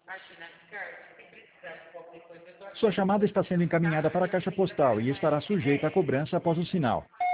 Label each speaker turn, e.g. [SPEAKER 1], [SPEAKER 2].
[SPEAKER 1] Sua chamada está sendo encaminhada para a caixa postal e estará sujeita à cobrança após o sinal.